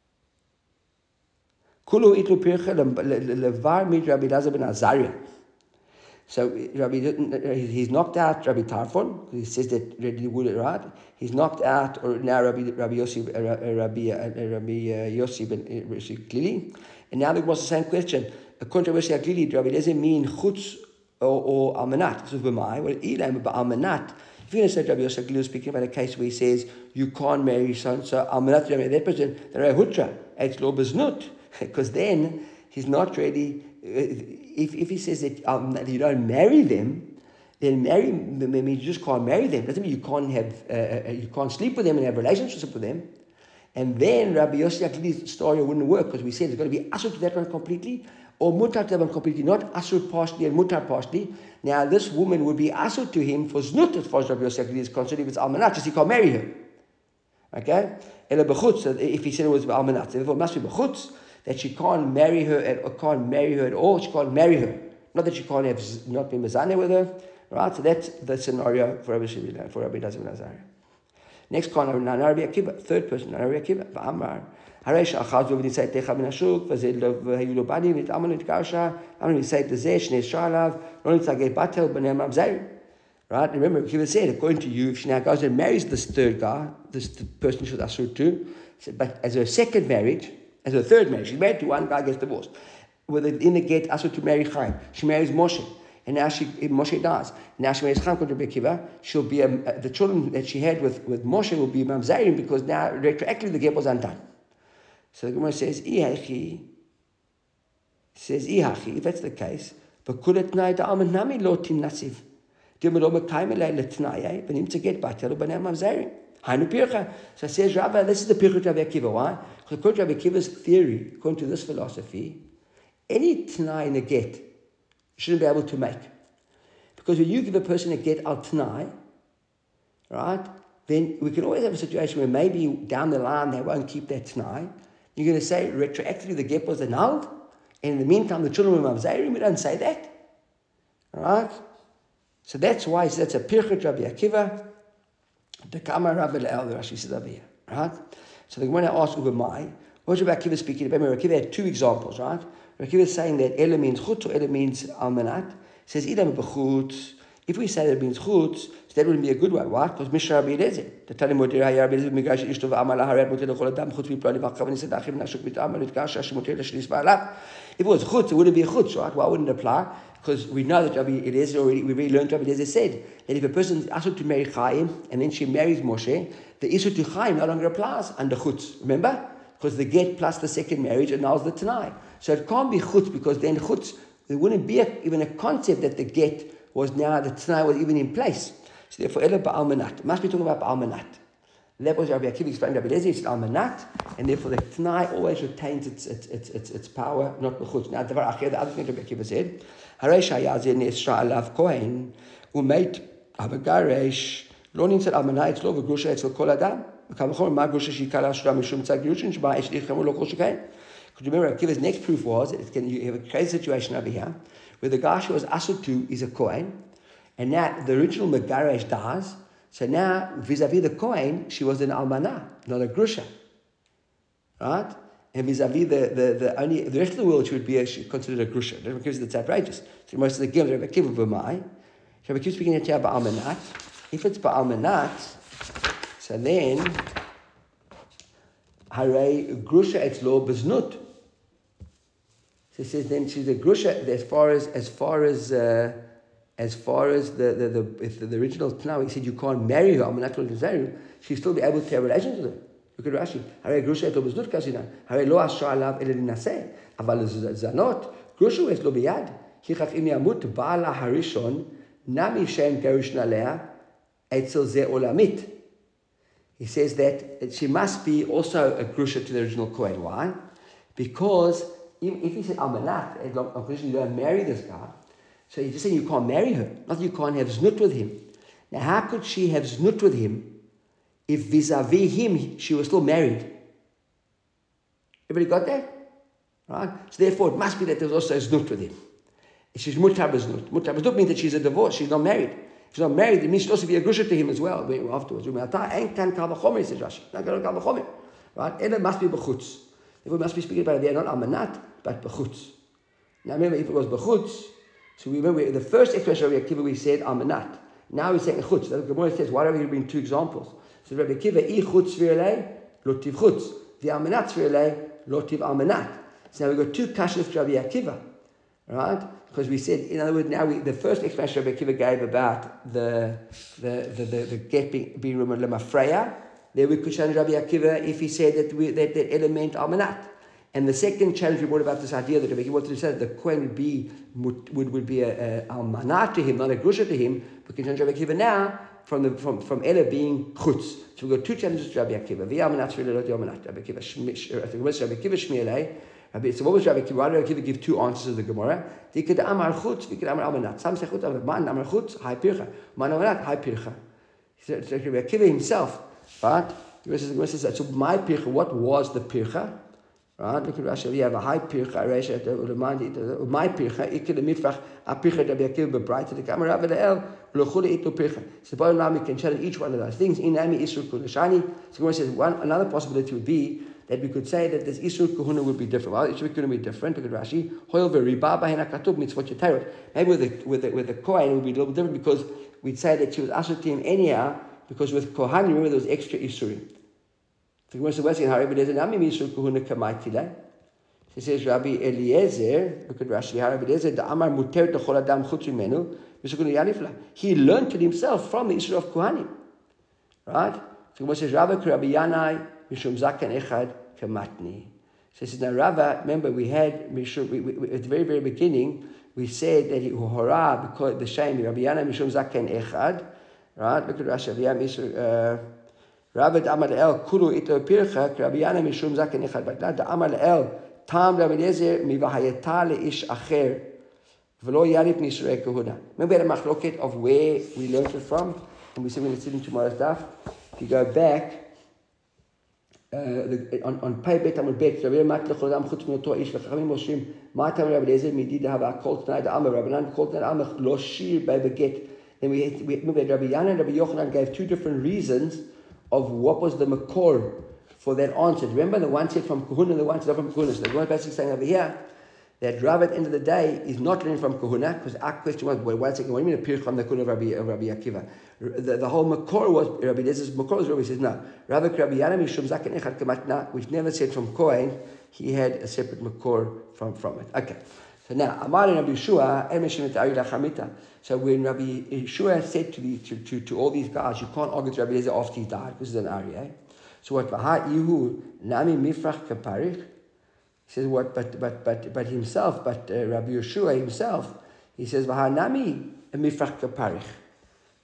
Kulu itlu Pircha levar mit Rabbi Elazar ben Azariah. So Rabbi, he's knocked out Rabbi Tarfon. He says that he would, right? He's knocked out, or now Rabbi Rabbi Yossi Rabbi Rabbi Yossi ben Aglili. And now there was the same question. According to Rabbi Yossi Aglili, Rabbi doesn't mean chutz or, or almanat. So b'mai, well, ilam but almanat. If you're going to say Rabbi Yossi Aglili was speaking about a case where he says you can't marry so so almanat, that person, then Rabbi Hutra, it's lo beznut, because then he's not really. If if he says that, um, that you don't marry them, then marry means you just can't marry them. Doesn't mean you can't have uh, you can't sleep with them and have relationships with them. And then Rabbi Yossi Aglili's story wouldn't work, because we said it's going to be asur to that one completely, or mutar to that one completely, not asur partially and mutar partially. Now this woman would be asur to him for znut as far as Rabbi Yossi Aglili is concerned, if it's almanat, just he can't marry her. Okay? Ela b'chutz, if he said it was almanat, therefore it must be b'chutz, that she can't marry her at, or can't marry her at all, she can't marry her. Not that she can't have not be mezaneh with her, right? So that's the scenario for Rabbi Shimon, for Rabbi Elazar ben Azariah. Next corner, Rabbi Akiva, third person, Rabbi Akiva, V'amar. Haresh achazu v'nitzayt techa min hashuk, v'hayu lo bani v'nit'amal nitkarsha, amar v'nitzayt lezeh shnei shalav, lo nitzageh batel b'nei mamzer. Right? Remember, Akiva said, according to you, if she now goes and marries this third guy, this the person she's asur to, but as her second marriage, as her third marriage, she's married to one guy, gets divorced. Within the get asur to marry Chaim, she marries Moshe. And now she, Moshe dies. Now she marries Chaim to Rabbi Akiva. She'll be, um, uh, the children that she had with, with Moshe will be mamzerim, because now retroactively the get was undone. So the Gemara says, Ihachi, says Ihachi, if that's the case, but could it not alman nami lotin nasiv? Dimelo mekayim elay letnayai, benim to get batel benem mamzerim. Hainu pircha. So says Rabbi, this is the pircha of Rabbi Akiva. Why? Because according to Rabbi Akiva's theory, according to this philosophy, any t'nai in a get you shouldn't be able to make. Because when you give a person a get al t'nai, right, then we can always have a situation where maybe down the line they won't keep that t'nai. You're going to say retroactively the get was annulled, and in the meantime the children were mamzerim. We don't say that. Right? So that's why that's a pircha Rabbi Akiva. The Kamar Rabbi Le'el, the Rashi says over here. Right? So the Gemara asks over my, what's Rabbi Akiva speaking about? Rabbi Akiva had two examples, right? Rabbi Akiva is saying that Ela means chutz or Ela means almanat. He says, Idam b'chutz. If we say that it means chutz, that wouldn't be a good one. Why? Because Mishra Rabbi Eliezer. The Tani Modir Hayar Rabbi Eliezer Migash Ishto v'Amala Harat Motir L'chol Adam chutz v'Plani v'Chav v'Nisad Achim Nashuk v'T'amal V'Tkash Hashi Motir L'Shlis v'Alav. If it was chutz, it wouldn't be a chutz, right? Why wouldn't it apply? Because we know that Rabbi Eliezer already, we already learned Rabbi Eliezer said that if a person is asked to marry Chaim and then she marries Moshe, the issue to Chaim no longer applies under chutz. Remember? Because the get plus the second marriage annuls the t'nai. So it can't be chutz, because then chutz, there wouldn't be a, even a concept that the get was now, the t'nai was even in place. So therefore, Ela Ba'almanat. Must be talking about Ba'almanat. That was Rabbi Akiva explained. Rabbi Eliezer is Almanat, and therefore the T'nai always retains its its its its, its power, not B'chutz. Now, the other thing Rabbi Akiva said, Harei Shayazir Nesra Alav Kohen Umeit Abagaresh Lo Nimtzat Almanat It's Lo V'Grusha It's Kol Adam. Kavachor Ma Grusha Shikala Shra Mishum Tzad Grushin Shba Ish Lichamur Lo Kol Shekain. Because remember, Rabbi Akiva's next proof was that can, you have a crazy situation over here where the guy who was asur to is a Kohen, and now the original Megaresh dies. So now, vis-a-vis the Kohen, she was an almanah, not a grusha, right? And vis-a-vis the, the, the only the rest of the world, she would be a, she considered a grusha. Rabbi Akiva, that's outrageous. So most of the gim, Rabbi Akiva b'mai. Rabbi Akiva speaking here about almanat. If it's ba'almanat, so then hare grusha etzlo beznut. So he says then she's a grusha as far as as far as. Uh, As far as the the, the if the, the original Tanakh, he said you can't marry her, I'm not going to marry her, she'll still be able to have relations with her. Look at Rashi. Hare grusha et lo beznut kasina. Hare lo asra alav ele linaseh. Aval zanot grusha et lo biyad. Hichach im yamut ba'ala harishon nami shem gerush nalea etzel ze olamit. He says that she must be also a grusha to the original Kohen. Why? Because if, if he said almanat, on condition you don't marry this guy. So he's just saying you can't marry her, not that you can't have znut with him. Now, how could she have znut with him if vis-a-vis him she was still married? Everybody got that? Right? So therefore, it must be that there's also a znut with him. She's mutar b'znut. Mutar b'znut means that she's a divorce. She's not married. If she's not married, it means she'll also be a grusha to him as well afterwards. Ain't kan kal v'chomer, says Rashi. Not kal v'chomer. Right? Ela must be b'chutz. Therefore, we must be speaking about it there, not almanat, but b'chutz. Now remember, if it was b'chutz, so we remember the first expression of Rabbi Akiva we said almanat. Now we're saying chutz. The Gemara says, why are we bring two examples? So Rabbi Akiva, I chutz v'irelei, lo tiv chutz. The almanat v'irelei, lo tiv almanat. So now we've got two kashas to Rabbi Akiva. Right? Because we said, in other words, now we, the first explanation Rabbi Akiva gave about the the the, the, the get being, being removed lemafreya, there we could challenge Rabbi Akiva if he said that we, that, that element almanat. And the second challenge we brought about this idea that Rabbi Akiva wanted to say that the Kohen would be would, would be a, a almanah to him, not a grusha to him. We can change Rabbi Akiva now from the from from Ela being chutz. So we've got two challenges to Rabbi Akiva. The almanat shmei not the almanat. Rabbi Akiva Rabbi Akiva shmei. So what was Rabbi Akiva? Why did Rabbi Akiva give two answers of the Gemara? They could amar chutz, we could amar almanat. Some say chutz, man amar chutz, hai pircha. Man almanat, hai pircha. So Rabbi Akiva himself, right? The Gemara says that. So my pircha, what was the pircha? Right? Look at Rashi. We have a high pircha, Rashi, my pircha, ikke the mitfach, a pircha Rabbi Akiva b'brayta to the camera of the el, l'chule ito pircha. So bottom line, we can challenge each one of those things. In Nami Isur Kulashani. So Gemara says one another possibility would be that we could say that this Isur Kuhuna would be different. Well, Isur Kuhuna would be different. Look at Rashi. Hoil v'riba b'hen hakatub mitzvot yetarot. Maybe with the with the with the Kohen it would be a little different because we'd say that she was asur to him anyhow because with Kohan remember there was extra Isurim. The Gemara says, she says, Rabbi Eliezer, look at Rashi, Rabbi Eliezer, the Amar muter techol adam chutz mimenu, he learned it himself from the issue of Kohanim. Right? The Gemara says, Rabbi Rabbi Yanai, mishum zaken echad kamatni. So he says, now Rabbi, remember we had, mishum, we, we, at the very, very beginning, we said that he hora, because the shame, Rabbi Yanai mishum zaken echad. Right? Look at Rashi, Rabbi Yanai, Rabbi Amar El Kulu Ito Pircha Rabbi Yana Mishum Zaken Echad. But now the Amar El Tam Rabbi Eliezer Mivahayeta Leish Acher V'lo Yarif Nishrei Kahuna. Remember the machloket of where we learned it from, and we said we're going to sit in tomorrow's daf. If you go back uh, the, on on Pei Bet Amud Bet, Rabbi Mat Lechodam Chutz Minoto Ish V'Chachamim Moshim Matam Rabbi Eliezer Midid Hava Kol Tnai the Amar Rabbanan Kol Tnai Amar Lo Shir Bei Beget. Then we we remember Rabbi Yana and Rabbi Yochanan gave two different reasons of what was the makor for that answer. Remember, the one said from Kahuna, the one said from Kahuna. So the one basically saying over here that Rav at the end of the day is not learning from Kahuna, because our question was, well, one second, what do you mean a pircha the Kahuna of Rabbi, of Rabbi Akiva? The, the whole makor was, Rabbi Eliezer makor was Rabbi says, no. Rabbi Rabbi Yana Mishum Zaken Echad Kamatna, which never said from Kohen, he had a separate makor from, from it. Okay. So now, Amar and Rabbi Yeshua, so when Rabbi Yeshua said to, the, to, to, to all these guys, you can't argue with Rabbi Eliezer after he died, because he's an Ari, eh? So what, Ihu, Nami Mifrach Kaparich? He says what, but but but but himself, but uh, Rabbi Yeshua himself, he says, Vaha Nami Mifrach Kaparich.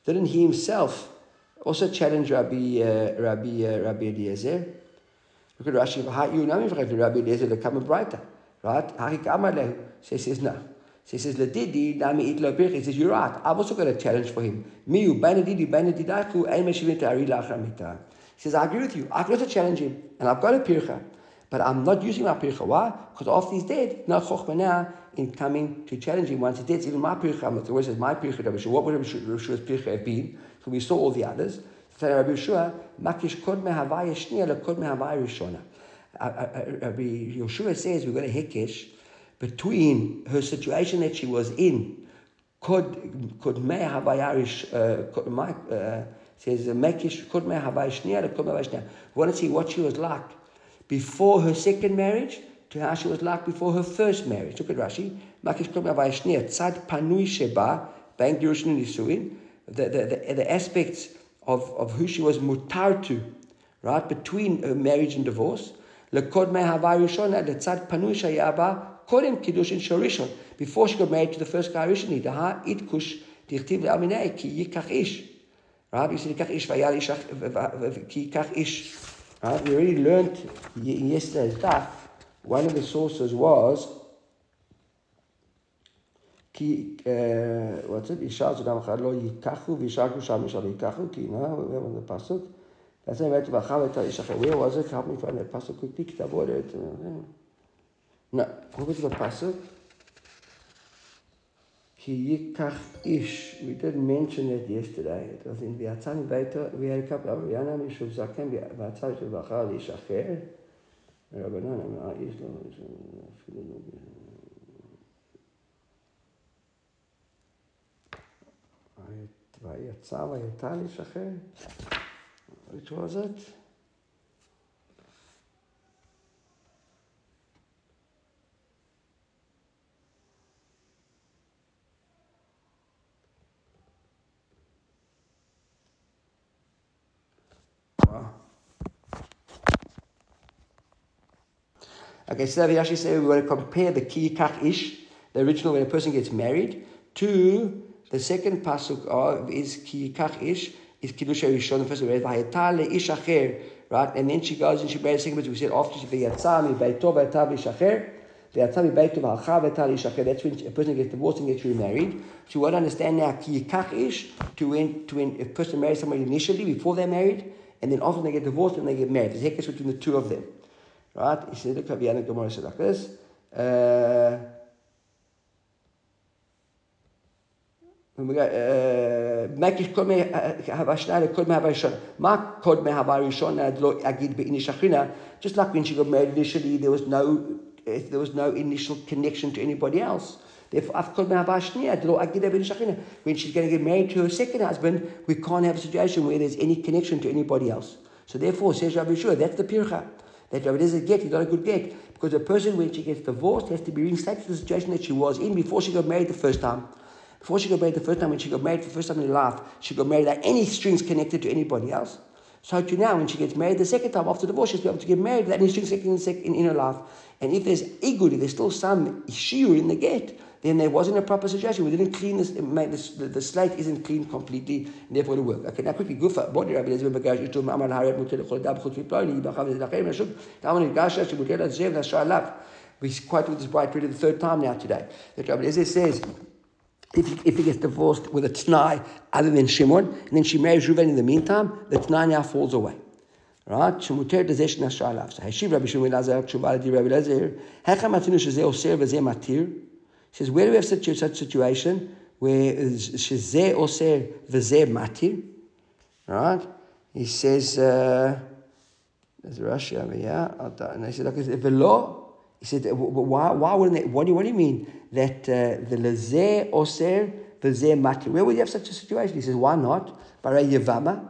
didn't he himself also challenge Rabbi uh, Rabbi uh, Rabbi Eliezer? Look at Rashi. You know me for Rabbi Eliezer to come brighter, right? Harik Amar lehu. So he says no. So he says Ledidi nami it lo pircha. He says you're right. I've also got a challenge for him. Miu banadidi banadidaku ein meshivin ta'ari lachar mita. He says I agree with you. I've got to challenge him, and I've got a pircha. But I'm not using my pircha. Why? Because after he's dead, no chokhmah now in coming to challenge him. Once he's dead, it's even my pircha. I'm not the words as my pircha. What would Rabbi Yeshua's pircha have been? So we saw all the others. So Rabbi Yeshua, makish kod mehavaya shniya le kod mehavaya rishona. Rabbi Yeshua says we've got a hekesh between her situation that she was in. Kod kod mehavaya rish. Says makish kod mehavaya shniya le kod mehavaya shniya. We want to see what she was like before her second marriage to how she was like before her first marriage. Look at Rashi. Makish kod mehavaya shniya tzad panui sheba bang girushin nisuin. The the the the aspects of, of who she was mutar to, right, between her marriage and divorce. Lekod mehavai rishona letzad panui shayaba kodem kiddushin shorishon. Before she got married to the first guy originally, daha itkush dichtiv le'aminei ki yikach ish. Right, you see yikach ish vayal ish ki yikach ish. Right, we already learned in yesterday's daf. One of the sources was Ki, uh, what's it? Isha Zudam Chadlo Yikachu Vishaku Sham Ishal Yikachu Ki, no, where was the pasuk? That's why I went to Vachavet Isha. Where was it? Help me find that pasuk quickly. Kitab order it. No, what was the pasuk? Ki Yikach Ish. We did mention it yesterday. It was in V'atzani Beito. We had a couple of Yana Mishuv Zaken V'atzani V'achal Ishacher. Rabbanan Ish Lo. Which was it? Wow. Okay, so we actually say we want to compare the ki yikach ish, the original when a person gets married, to the second pasuk of is ki yikach ish, is kiddush rishon. The first one, v'hayata leish acher, right? And then she goes and she marries the second pasuk. We said after she v'yatza mibeito v'yata leish acher, v'yatza mibeito v'halcha v'yata leish acher. That's when a person gets divorced and gets remarried. So we want to understand now ki yikach ish to when to when a person marries somebody initially before they're married, and then after they get divorced and they get married. There's a hekesh between the two of them, right? He said, look, Rabbi Yana Gemara said like this. Uh, When we go, makish kod me havashna kod me havashna. Ma kod me havarishona lo agid beinish achrina. Just like when she got married initially, there was no there was no initial connection to anybody else. Therefore, af kod me havashna lo agid beinish achrina. When she's going to get married to her second husband, we can't have a situation where there's any connection to anybody else. So therefore, says Rabbi Yeshua, that's the pircha. That Rabbi doesn't get, he's not a good get. Because a person, when she gets divorced, has to be reinstated to the situation that she was in before she got married the first time. Before she got married the first time, when she got married for the first time in her life, she got married without any strings connected to anybody else. So to now, when she gets married the second time after divorce, she's able to get married without any strings connected in, in her life. And if there's igud, if there's still some shiur in the get, then there wasn't a proper situation. We didn't clean this, made this the, the slate isn't cleaned completely, and therefore it'll work. Okay, now quickly, Gufa, body Rabbi Eliezer ben Bagaj, Yitum Amar Haret Mutel Chol Dab Chutz Viploni, Yibachav Zedachem Nashuk, Taman Gasha Shimutel Zev Nashar Lav. We quite with this bright read it the third time now today. That Rabbi Eliezer says, If he, if he gets divorced with a t'nai other than Shimon, and then she marries Reuven in the meantime, the t'nai now falls away. Right? Shemuter dezesh nashar lav. So Hashiv Rabbi Shimon Lazar Tshuva Di Rabbi Eliezer. Hecham matinu shezeh oser v'zeh matir. He says, where do we have such a such situation where shezeh oser v'zeh matir? Right? He says, uh, there's Rashi over here. And he said, okay, v'lo. He said, why, why wouldn't they, what do you, what do you mean that uh, the lezeh oser v'zeh matir? Where would you have such a situation? He says, why not? Barei Yevama,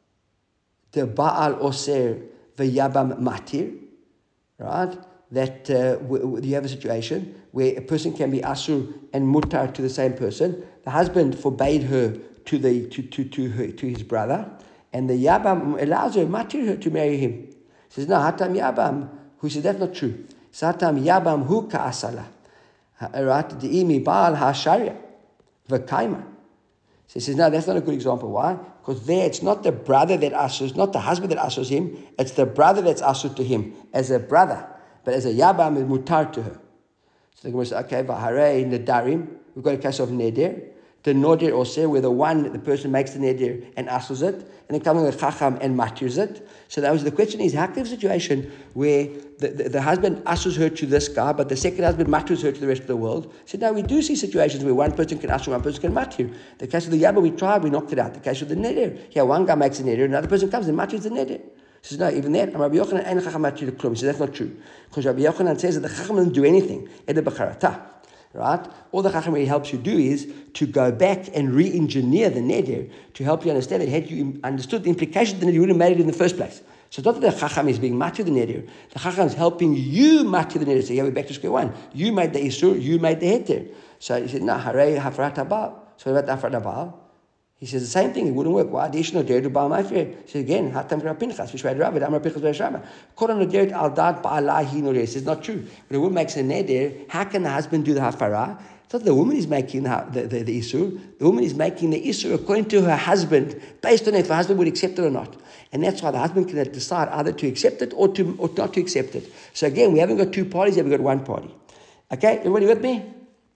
the Baal oser v'yabam matir, right? That uh, w- w- you have a situation where a person can be asur and mutar to the same person. The husband forbade her to the to to to her, to his brother, and the yabam allows her matir her to marry him. He says, no, hatam yabam. Who says that's not true? Satam yabam hu ka'asala. Right? The imi baal ha'sharia v'kaima. So he says, no, that's not a good example. Why? Because there it's not the brother that asurs, not the husband that asurs him, it's the brother that's asur to him as a brother. But as a yabam, it's mutar to her. So the Gemara says, okay, v'harei nedarim, we've got a case of neder. The noder also, where the one, the person makes the neder and asurs it, and then comes the chacham and maturs it. So that was the question is, how can a situation where the, the, the husband asurs her to this guy, but the second husband maturs her to the rest of the world? So now we do see situations where one person can asur, one person can matur. The case of the yabba, we tried, we knocked it out. The case of the neder, yeah, one guy makes a neder, another person comes and maturs the neder. He says, no, even that, Rabbi Yochanan ain't chacham matur klum. He says, that's not true. Because Rabbi Yochanan says that the chacham doesn't do anything. Eda b'charata. Right? All the chacham really helps you do is to go back and re-engineer the neder to help you understand it. Had you understood the implications, then you wouldn't have made it in the first place. So it's not that the chacham is being matur the neder. The chacham is helping you matur the neder. So yeah, we're back to square one. You made the isur, you made the heter. So he said, no, harei hafrat habal. So what about hafrat habal? He says the same thing. It wouldn't work. Why? Additional der to baal ma'afer. He says again, hatam Rav Pinchas, v'shvei Rav, amar Pinchas v'Rashama. Kol hanoderet al dat ba'alahi noderet. He says not true. When a woman makes a neder, how can the husband do the hafara? It's not the woman is making the, the, the, the isur. The woman is making the isur according to her husband, based on if her husband would accept it or not. And that's why the husband can decide either to accept it or to or not to accept it. So again, we haven't got two parties, we've got one party. Okay, everybody with me?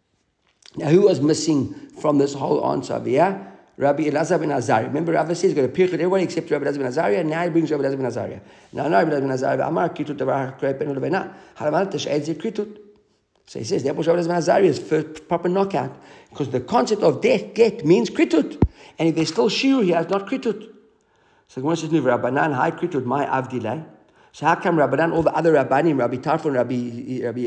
Now, who was missing from this whole answer over here? Rabbi Elazar ben Azariah. Remember, Rabbi says he's got to pirchot everybody except Rabbi Elazar ben Azariah, and now he brings Rabbi Elazar ben Azariah. Now, now Rabbi Elazar ben Azariah, Amar kitut davar krei ben ulevena. Halamal tesh'ed ze kitut. So he says, that was Rabbi Elazar ben Azariah's first proper knockout. Because the concept of death, get, means kritut. And if there's still shiur, he has not kritut. So the Gemara says, no, Rabbanan, hi kritut, my avdilai. So how come Rabbanan, all the other Rabbanim, Rabbi Tarfon, Rabbi, Rabbi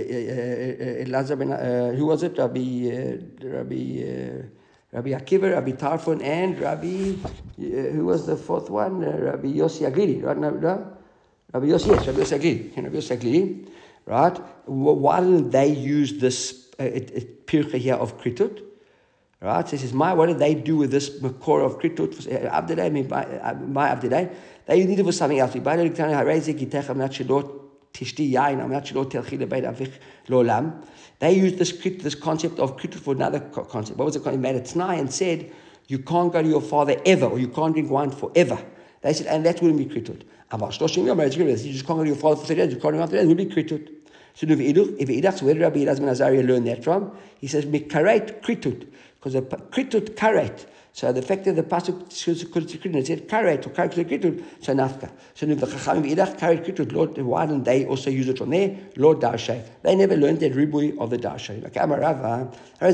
uh, Elazar ben, uh, who was it? Rabbi, uh, Rabbi, uh, Rabbi Akiva, Rabbi Tarfon, and Rabbi, uh, who was the fourth one? Uh, Rabbi Yossi Aglili, right? No, no? Rabbi Yossi, yes, Rabbi Yossi Aglili. Rabbi Yossi Aglili, right? Why didn't they use this uh, pircha here of kritut? Right? So he says, my, what did they do with this makor of kritut? Abdilay, my Abdilay. They needed for something else. They used this this concept of kritut for another concept. What was it? He made a t'nai and said, you can't go to your father ever, or you can't drink wine forever. They said, and that wouldn't be kritut. You just can't go to your father for thirty days, you can't drink wine for thirty days, it would be kritut. So if Idach, so where did Rabbi Elazar ben Azariah learn that from? He says, mikaret kritut, because the kritut karet. So the fact that the pasuk it said karet or karet kritut, so nafka. So if the chachamim Idach karet kritut, Lord, why didn't they also use it from there? Lord darshay. They never learned that ribui of the darshay. Like Amarava,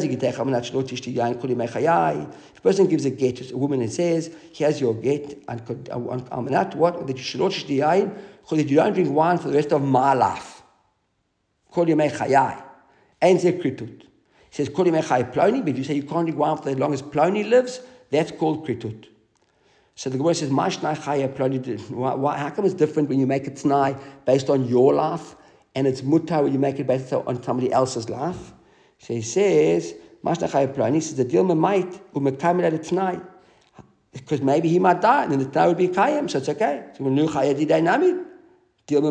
if a person gives a get to a woman and says, here's your get, and amanat what that you should not yain, because you don't drink wine for the rest of my life. Kol yemei chayai. Ain't there kritut. He says, Kol yemei chayai ploni, but if you say you can't drink wine for as long as ploni lives, that's called kritut. So the Gemara says, Mashnai chayai ploni. How come it's different when you make it t'nai based on your life, and it's mutar when you make it based on somebody else's life? So he says, Mashnai chayai ploni, he says, the deal memait, umekamil at t'nai. Because maybe he might die, and then the t'nai would be kayim, so it's okay. So when nu chayai didei namid. So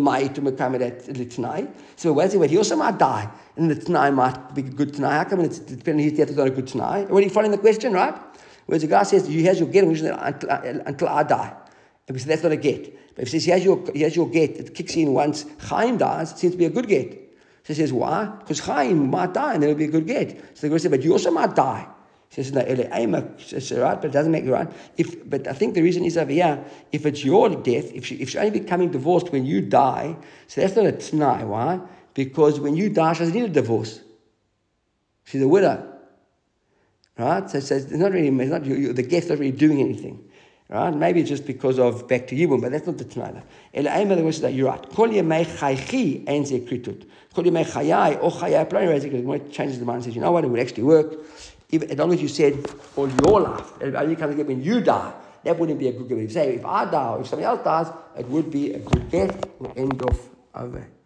wait, he also might die, and the t'nai might be a good t'nai. How come it's depending his death is not a good t'nai? Already following the question, right? Whereas the guy says, "You has your get until, until I die," and we say that's not a get. But if he says he has your he has your get, it kicks in once Chaim dies. It seems to be a good get. So he says, "Why? Because Chaim might die, and then it'll be a good get." So the guy says, "But you also might die." He says, no, it's right, but it doesn't make it right. If, but I think the reason is over here, if it's your death, if, she, if she's only becoming divorced when you die, so that's not a t'nai. Why? Because when you die, she doesn't need a divorce. She's a widow. Right? So, so it's not really, it's not, you, you, the guest's not really doing anything. Right? Maybe it's just because of back to Yibum, but that's not the t'nai. Elaima, the words that you're right. Kol yemei chaychi ein ze kritut. Kol yemei chayai or chayai plani. It changes the mind and says, you know what, it would actually work. If, as long as you said, all your life, it only comes again when you die, that wouldn't be a good get. If you say, if I die or if somebody else dies, it would be a good death. End of over.